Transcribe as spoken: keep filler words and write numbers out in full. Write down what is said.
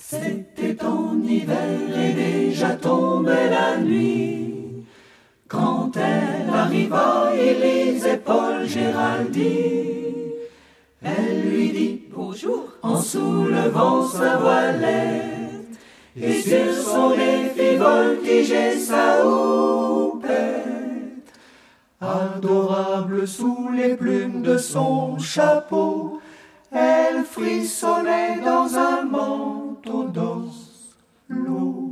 C'était en hiver et déjà tombait la nuit. Quand elle arriva, il lisait Paul Géraldi. Elle lui dit bonjour en soulevant sa voilette, et sur son nez fit voltiger sa houppette. Adorable sous les plumes de son chapeau, elle frissonnait dans un manteau d'os. L'eau